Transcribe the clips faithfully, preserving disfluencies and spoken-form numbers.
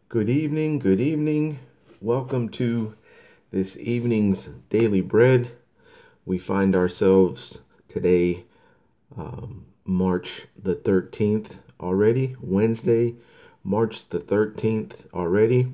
Good evening, good evening. Welcome to this evening's Daily Bread. We find ourselves today, um, March the thirteenth already, Wednesday, March the thirteenth already.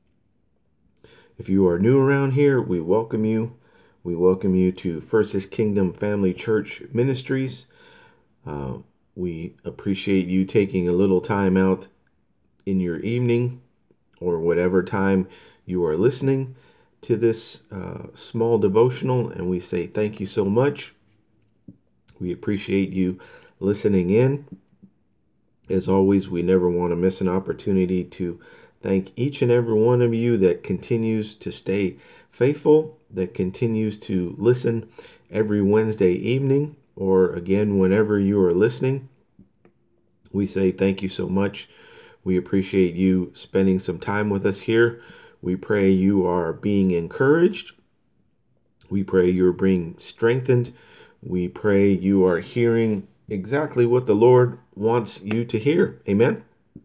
If you are new around here, we welcome you. We welcome you to First is Kingdom Family Church Ministries. Uh, we appreciate you taking a little time out in your evening or whatever time you are listening to this uh, small devotional, and we say thank you so much. We appreciate you listening in. As always, we never want to miss an opportunity to thank each and every one of you that continues to stay faithful, that continues to listen every Wednesday evening, or again, whenever you are listening. We say thank you so much. We appreciate you spending some time with us here. We pray you are being encouraged. We pray you're being strengthened. We pray you are hearing exactly what the Lord wants you to hear. Amen.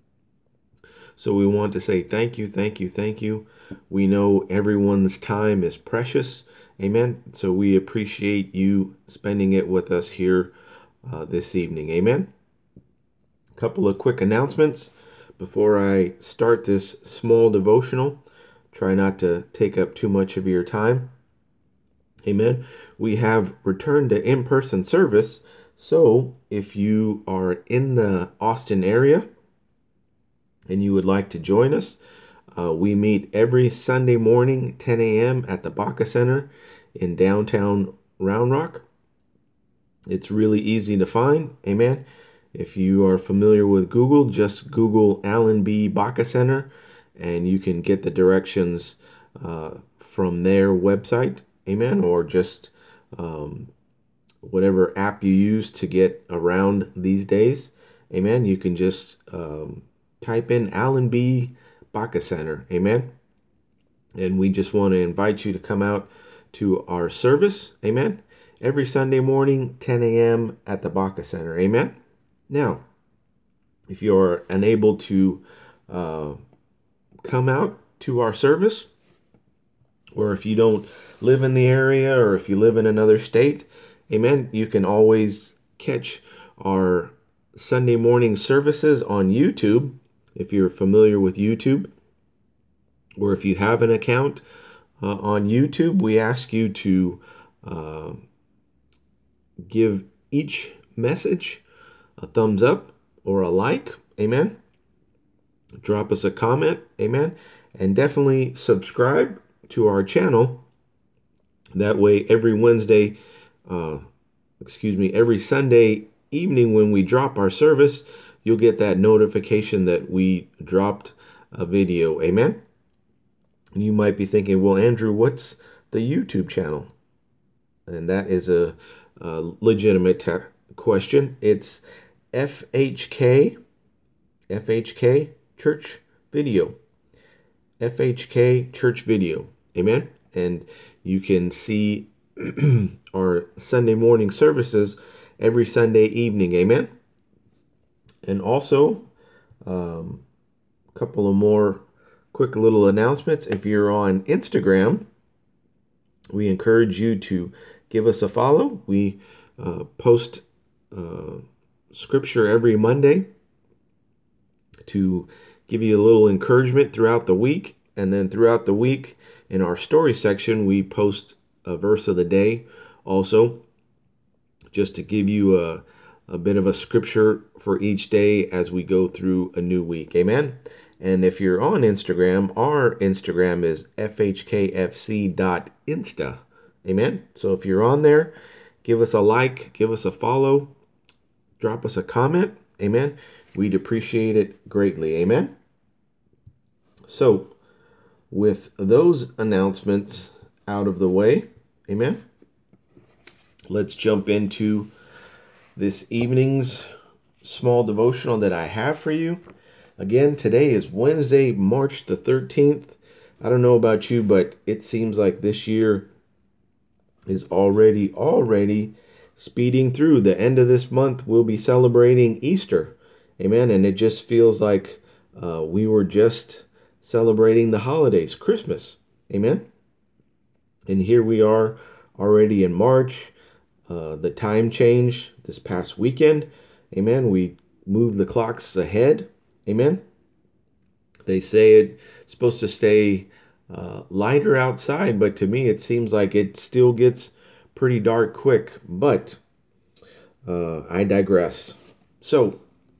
So we want to say thank you, thank you, thank you. We know everyone's time is precious. Amen. So we appreciate you spending it with us here uh, this evening. Amen. A couple of quick announcements before I start this small devotional. Try not to take up too much of your time. Amen. We have returned to in-person service. So if you are in the Austin area and you would like to join us, uh, we meet every Sunday morning, ten a.m. at the Baca Center in downtown Round Rock. It's really easy to find. Amen. If you are familiar with Google, just Google Allen B. Baca Center, and you can get the directions uh, from their website, amen, or just um, whatever app you use to get around these days, amen. You can just um, type in Allen B. Baca Center, amen. And we just want to invite you to come out to our service, amen, every Sunday morning, ten a.m. at the Baca Center, amen. Now, if you're unable to uh, come out to our service, or if you don't live in the area, or if you live in another state, amen, you can always catch our Sunday morning services on YouTube, if you're familiar with YouTube, or if you have an account uh, on YouTube. We ask you to uh, give each message a thumbs up or a like, amen. Drop us a comment, amen. And definitely subscribe to our channel. That way, every Wednesday, uh, excuse me, every Sunday evening when we drop our service, you'll get that notification that we dropped a video, amen. And you might be thinking, well, Andrew, what's the YouTube channel? And that is a, a legitimate te- question. It's F H K, F H K Church Video, F H K Church Video, amen. And you can see our Sunday morning services every Sunday evening, amen. And also, um, a couple of more quick little announcements. If you're on Instagram, we encourage you to give us a follow. We uh, post uh, scripture every Monday to give you a little encouragement throughout the week. And then throughout the week in our story section, we post a verse of the day also, just to give you a, a bit of a scripture for each day as we go through a new week. Amen. And if you're on Instagram, our Instagram is f h k f c dot insta. Amen. So if you're on there, give us a like, give us a follow, drop us a comment. Amen. We'd appreciate it greatly. Amen. So with those announcements out of the way, amen, let's jump into this evening's small devotional that I have for you. Again, today is Wednesday, March the thirteenth. I don't know about you, but it seems like this year is already, already speeding through. The end of this month, we'll be celebrating Easter. Amen. And it just feels like uh, we were just celebrating the holidays, Christmas. Amen. And here we are already in March. Uh, the time change this past weekend. Amen. We moved the clocks ahead. Amen. They say it's supposed to stay uh, lighter outside, but to me it seems like it still gets pretty dark quick. But uh, I digress. So,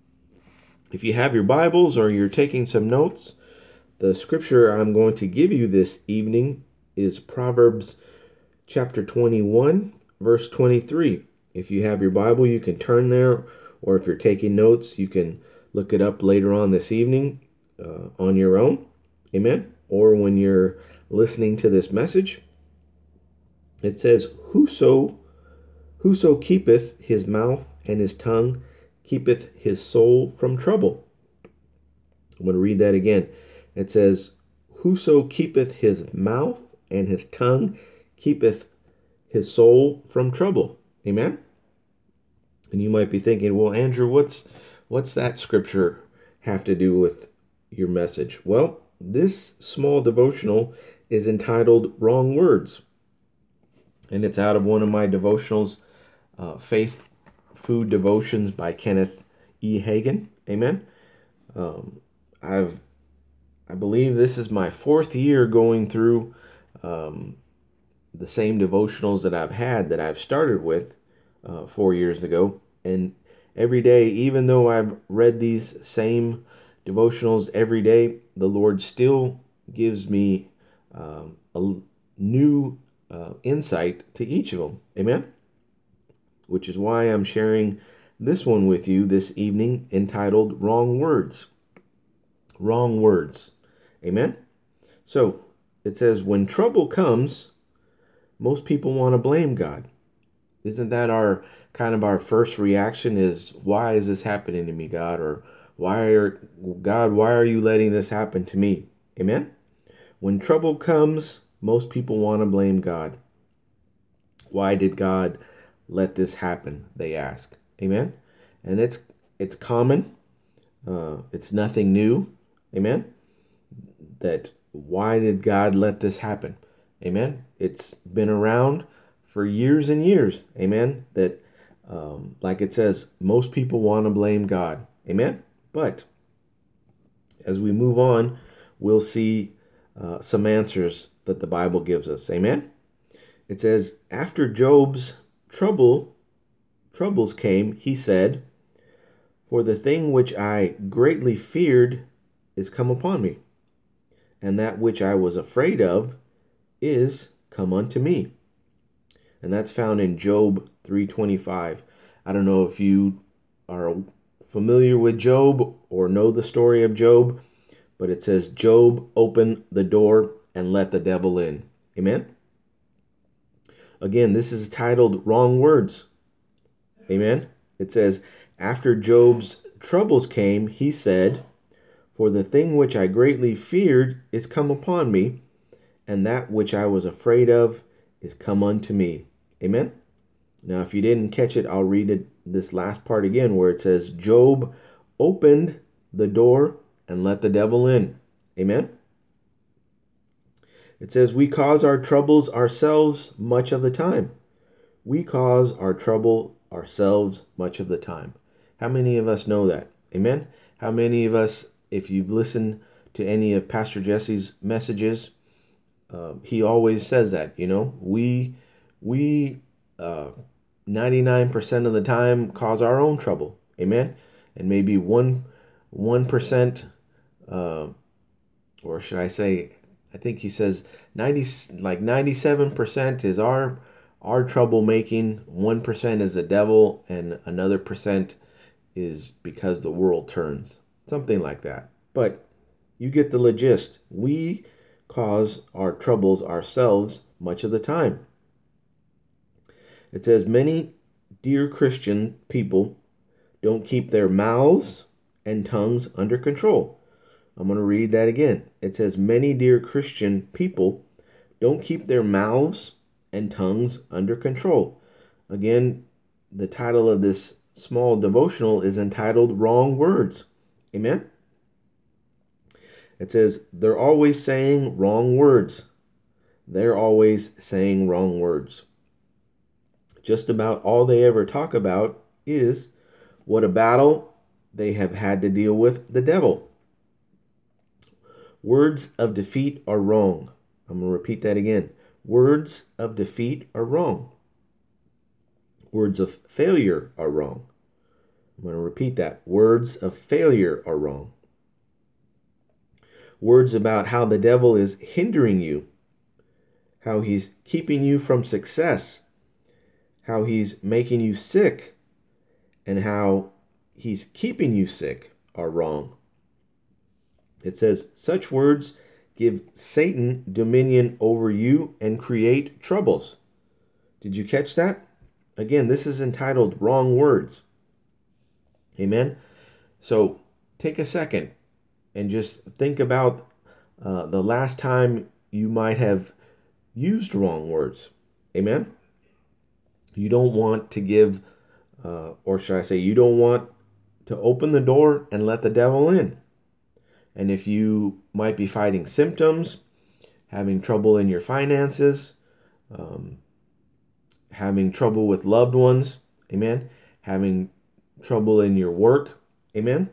if you have your Bibles or you're taking some notes, the scripture I'm going to give you this evening is Proverbs chapter twenty-one, verse twenty-three. If you have your Bible, you can turn there, or if you're taking notes, you can look it up later on this evening uh, on your own. Amen. Or when you're listening to this message. It says, Whoso, whoso keepeth his mouth and his tongue keepeth his soul from trouble. I'm going to read that again. It says, Whoso keepeth his mouth and his tongue keepeth his soul from trouble. Amen. And you might be thinking, well, Andrew, what's what's that scripture have to do with your message? Well, this small devotional is entitled Wrong Words. And it's out of one of my devotionals, uh, Faith Food Devotions by Kenneth E. Hagin. Amen. Um, I've, I believe this is my fourth year going through um, the same devotionals that I've had that I've started with uh, four years ago. And every day, even though I've read these same devotionals every day, the Lord still gives me um, a new uh, insight to each of them. Amen. Which is why I'm sharing this one with you this evening, entitled Wrong Words. Wrong Words. Amen. So it says, when trouble comes, most people want to blame God. Isn't that our kind of our first reaction is, why is this happening to me, God? Or why are, God, why are you letting this happen to me? Amen. When trouble comes, most people want to blame God. Why did God let this happen? They ask. Amen. And it's it's common. Uh, it's nothing new. Amen. That why did God let this happen? Amen. It's been around for years and years. Amen. That um, like it says, most people want to blame God. Amen. But as we move on, we'll see uh, some answers that the Bible gives us. Amen. It says, after Job's trouble, troubles came, he said, for the thing which I greatly feared is come upon me, and that which I was afraid of is come unto me. And that's found in Job three twenty-five. I don't know if you are familiar with Job or know the story of Job, but it says Job opened the door and let the devil in. Amen. Again, this is titled Wrong Words. Amen. It says, after Job's troubles came, he said, for the thing which I greatly feared is come upon me, and that which I was afraid of is come unto me. Amen. Now, if you didn't catch it, I'll read it this last part again, where it says, Job opened the door and let the devil in. Amen. It says, we cause our troubles ourselves much of the time. We cause our trouble ourselves much of the time. How many of us know that? Amen. How many of us, if you've listened to any of Pastor Jesse's messages, uh, he always says that, you know, we, we, uh, ninety-nine percent of the time cause our own trouble. Amen. And maybe one, one percent, uh, or should I say, I think he says ninety, like ninety-seven percent is our, our troublemaking. one percent is the devil, and another percent is because the world turns. Something like that. But you get the gist. We cause our troubles ourselves much of the time. It says, many dear Christian people don't keep their mouths and tongues under control. I'm going to read that again. It says, many dear Christian people don't keep their mouths and tongues under control. Again, the title of this small devotional is entitled Wrong Words. Amen. It says they're always saying wrong words. They're always saying wrong words. Just about all they ever talk about is what a battle they have had to deal with the devil. Words of defeat are wrong. I'm going to repeat that again. Words of defeat are wrong. Words of failure are wrong. I'm going to repeat that. Words of failure are wrong. Words about how the devil is hindering you, how he's keeping you from success, how he's making you sick, and how he's keeping you sick are wrong. It says, such words give Satan dominion over you and create troubles. Did you catch that? Again, this is entitled Wrong Words. Amen? So take a second and just think about uh, the last time you might have used wrong words. Amen? You don't want to give, uh, or should I say, you don't want to open the door and let the devil in. And if you might be fighting symptoms, having trouble in your finances, um, having trouble with loved ones, amen, having trouble in your work, amen,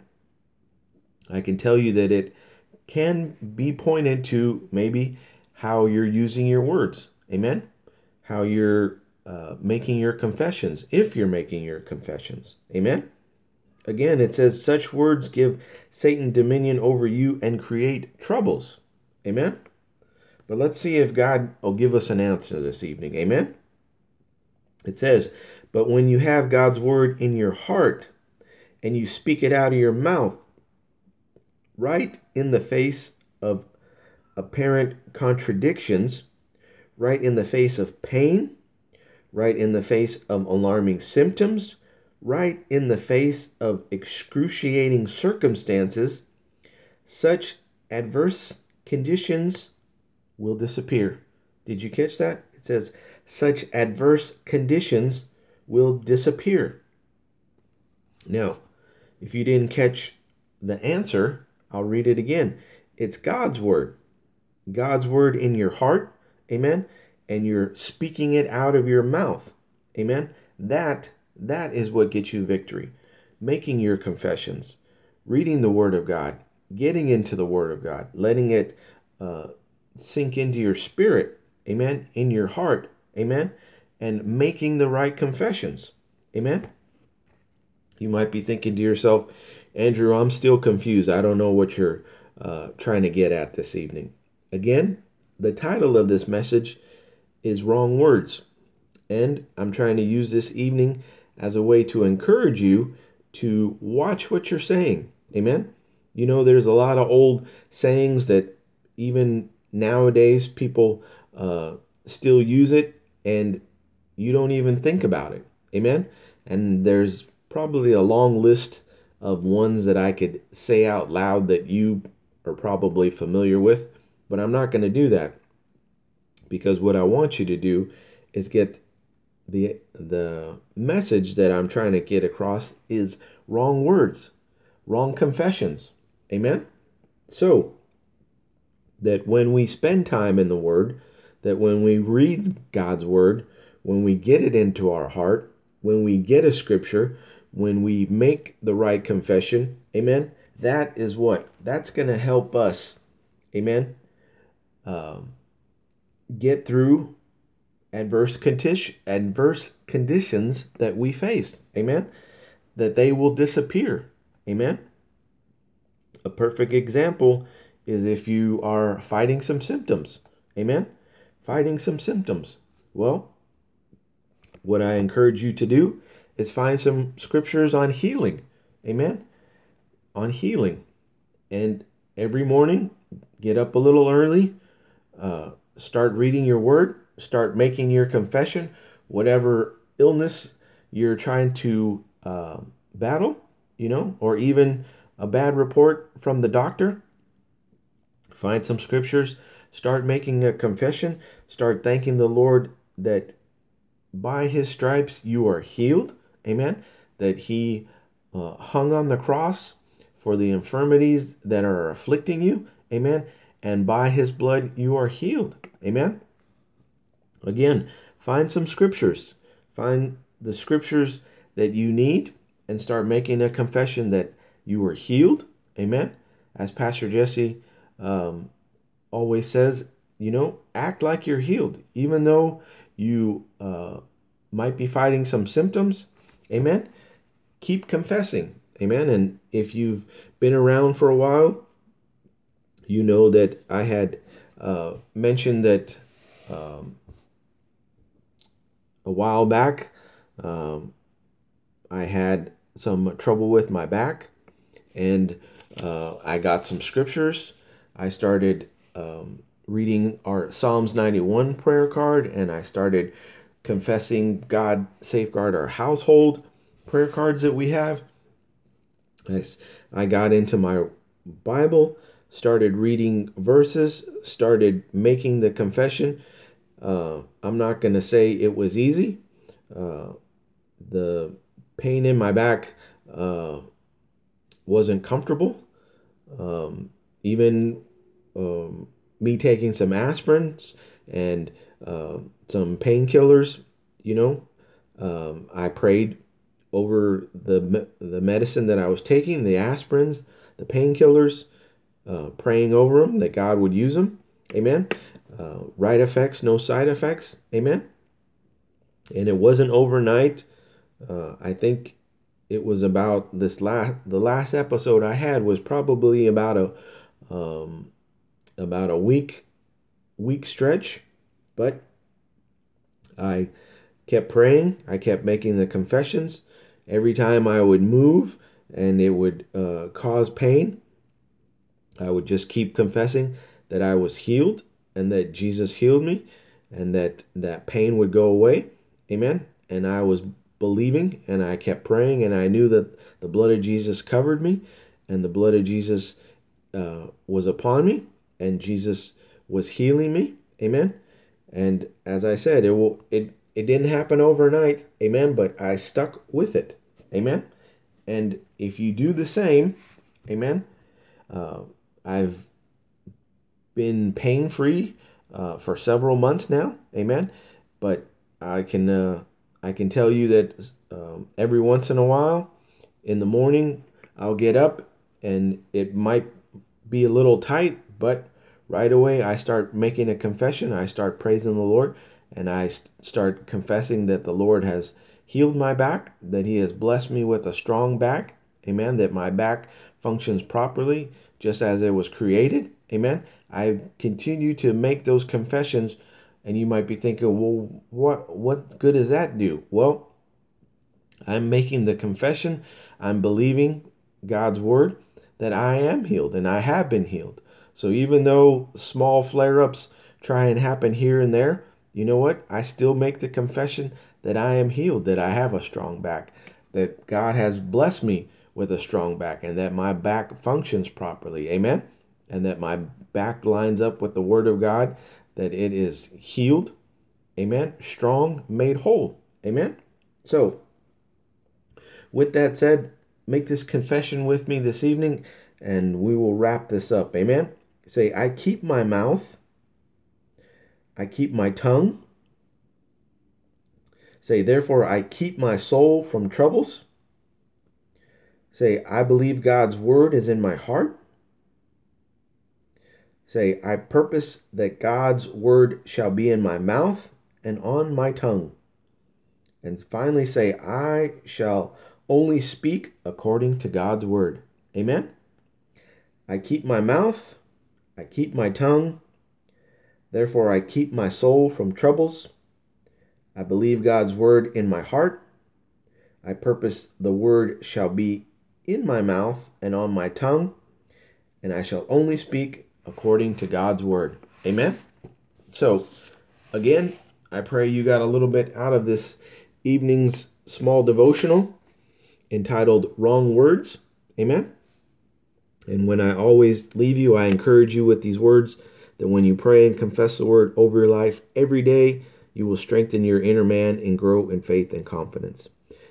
I can tell you that it can be pointed to maybe how you're using your words, amen, how you're uh, making your confessions, if you're making your confessions, amen. Again, it says, such words give Satan dominion over you and create troubles. Amen? But let's see if God will give us an answer this evening. Amen? It says, but when you have God's word in your heart and you speak it out of your mouth, right in the face of apparent contradictions, right in the face of pain, right in the face of alarming symptoms, right in the face of excruciating circumstances, such adverse conditions will disappear. Did you catch that? It says, such adverse conditions will disappear. Now, if you didn't catch the answer, I'll read it again. It's God's word. God's word in your heart, amen, and you're speaking it out of your mouth, amen. That That is what gets you victory. Making your confessions, reading the Word of God, getting into the Word of God, letting it uh, sink into your spirit, amen, in your heart, amen, and making the right confessions, amen. You might be thinking to yourself, Andrew, I'm still confused. I don't know what you're uh, trying to get at this evening. Again, the title of this message is Wrong Words, and I'm trying to use this evening as a way to encourage you to watch what you're saying. Amen? You know, there's a lot of old sayings that even nowadays people uh, still use it and you don't even think about it. Amen? And there's probably a long list of ones that I could say out loud that you are probably familiar with, but I'm not going to do that, because what I want you to do is get The, the message that I'm trying to get across is wrong words, wrong confessions. Amen? So, that when we spend time in the Word, that when we read God's Word, when we get it into our heart, when we get a scripture, when we make the right confession, amen, that is what? That's going to help us, amen, um, get through adverse condition, adverse conditions that we faced, amen, that they will disappear, amen. A perfect example is if you are fighting some symptoms, amen, fighting some symptoms. Well, what I encourage you to do is find some scriptures on healing, amen, on healing, and every morning get up a little early, uh, start reading your word, start making your confession, whatever illness you're trying to uh, battle, you know, or even a bad report from the doctor. Find some scriptures, start making a confession, start thanking the Lord that by his stripes you are healed, amen, that he uh, hung on the cross for the infirmities that are afflicting you, Amen. And by his blood, you are healed. Amen. Again, find some scriptures. Find the scriptures that you need and start making a confession that you were healed. Amen. As Pastor Jesse um, always says, you know, act like you're healed, even though you uh, might be fighting some symptoms. Amen. Keep confessing. Amen. And if you've been around for a while, you know that I had uh, mentioned that um, a while back, um, I had some trouble with my back, and uh, I got some scriptures. I started um, reading our Psalms ninety-one prayer card, and I started confessing God safeguard our household prayer cards that we have. I, I got into my Bible, started reading verses, started making the confession. Uh, I'm not going to say it was easy. Uh, the pain in my back uh, wasn't comfortable. Um, even um, me taking some aspirins and uh, some painkillers, you know, um, I prayed over the the medicine that I was taking, the aspirins, the painkillers, uh, praying over them that God would use them. Amen. Uh, right effects, no side effects. Amen. And it wasn't overnight. Uh, I think it was about this last the last episode I had was probably about a um, about a week week stretch, but I kept praying. I kept making the confessions. Every time I would move and it would uh, cause pain, I would just keep confessing that I was healed and that Jesus healed me and that that pain would go away. Amen. And I was believing and I kept praying, and I knew that the blood of Jesus covered me and the blood of Jesus uh, was upon me and Jesus was healing me. Amen. And as I said, it will it it didn't happen overnight. Amen. But I stuck with it. Amen. And if you do the same, amen. Uh, I've been pain free uh, for several months now. Amen. But I can uh, I can tell you that um, every once in a while, in the morning, I'll get up and it might be a little tight, but right away I start making a confession. I start praising the Lord, and I start confessing that the Lord has healed my back, that he has blessed me with a strong back. Amen. That my back functions properly just as it was created. Amen. I continue to make those confessions, and you might be thinking, well, what what good does that do? Well, I'm making the confession. I'm believing God's word that I am healed and I have been healed. So even though small flare-ups try and happen here and there, you know what? I still make the confession that I am healed, that I have a strong back, that God has blessed me with a strong back, and that my back functions properly. Amen. And that my back lines up with the word of God, that it is healed. Amen. Strong, made whole. Amen. So with that said, make this confession with me this evening, and we will wrap this up. Amen. Say, I keep my mouth. I keep my tongue. Say, therefore, I keep my soul from troubles. Say, I believe God's word is in my heart. Say, I purpose that God's word shall be in my mouth and on my tongue. And finally say, I shall only speak according to God's word. Amen. I keep my mouth. I keep my tongue. Therefore, I keep my soul from troubles. I believe God's word in my heart. I purpose the word shall be in my mouth and on my tongue, and I shall only speak according to God's word. Amen. So, again, I pray you got a little bit out of this evening's small devotional entitled Wrong Words. Amen. And when I always leave you, I encourage you with these words that when you pray and confess the word over your life every day, you will strengthen your inner man and grow in faith and confidence.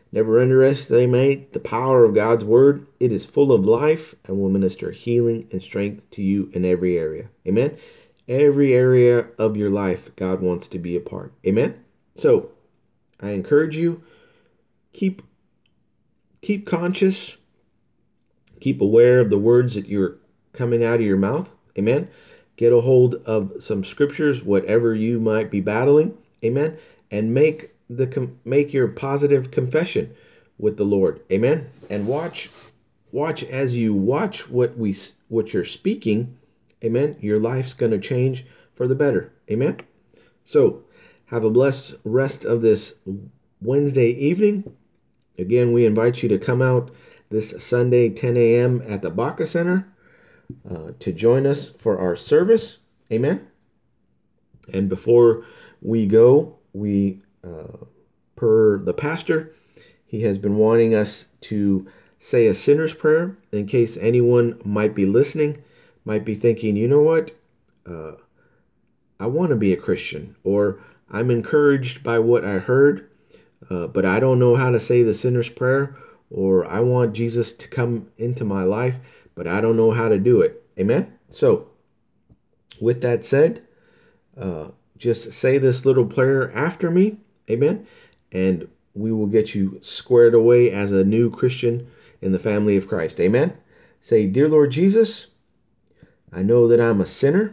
Never underestimate the power of God's word. It is full of life and will minister healing and strength to you in every area. Amen. Every area of your life, God wants to be a part. Amen. So I encourage you, keep keep conscious, keep aware of the words that you're coming out of your mouth. Amen. Get a hold of some scriptures, whatever you might be battling. Amen. And make the make your positive confession with the Lord. Amen. And watch watch as you watch what we what you're speaking. Amen. Your life's going to change for the better. Amen. So, have a blessed rest of this Wednesday evening. Again, we invite you to come out this Sunday, ten a.m. at the Baca Center uh, to join us for our service. Amen. And before we go, we, uh, per the pastor, he has been wanting us to say a sinner's prayer in case anyone might be listening, might be thinking, you know what, uh, I want to be a Christian, or I'm encouraged by what I heard, uh, but I don't know how to say the sinner's prayer, or I want Jesus to come into my life, but I don't know how to do it. Amen? So, with that said, uh, just say this little prayer after me. Amen? And we will get you squared away as a new Christian in the family of Christ. Amen? Say, Dear Lord Jesus, I know that I'm a sinner.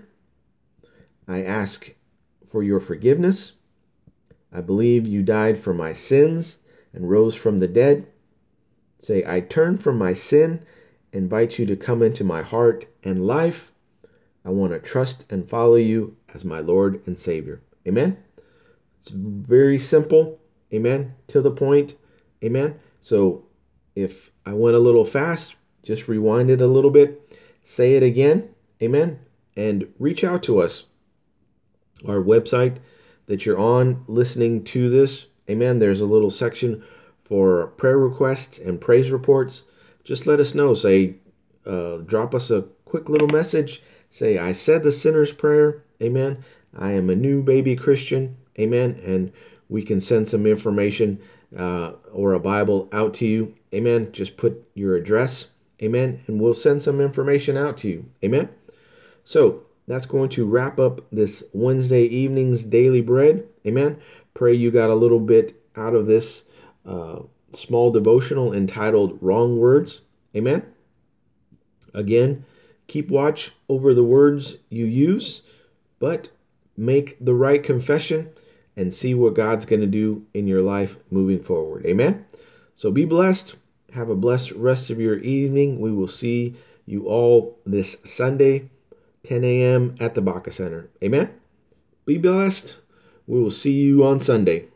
I ask for your forgiveness. I believe you died for my sins and rose from the dead. Say, I turn from my sin, invite you to come into my heart and life. I want to trust and follow you as my Lord and Savior. Amen? It's very simple. Amen? To the point. Amen? So if I went a little fast, just rewind it a little bit. Say it again. Amen? And reach out to us. Our website that you're on listening to this. Amen. There's a little section for prayer requests and praise reports. Just let us know. Say, uh, drop us a quick little message. Say, I said the sinner's prayer. Amen. I am a new baby Christian. Amen. And we can send some information uh, or a Bible out to you. Amen. Just put your address. Amen. And we'll send some information out to you. Amen. So that's going to wrap up this Wednesday evening's Daily Bread. Amen. Pray you got a little bit out of this uh, small devotional entitled Wrong Words. Amen. Again, keep watch over the words you use, but make the right confession and see what God's going to do in your life moving forward. Amen. So be blessed. Have a blessed rest of your evening. We will see you all this Sunday, ten a.m. at the Baca Center. Amen. Be blessed. We will see you on Sunday.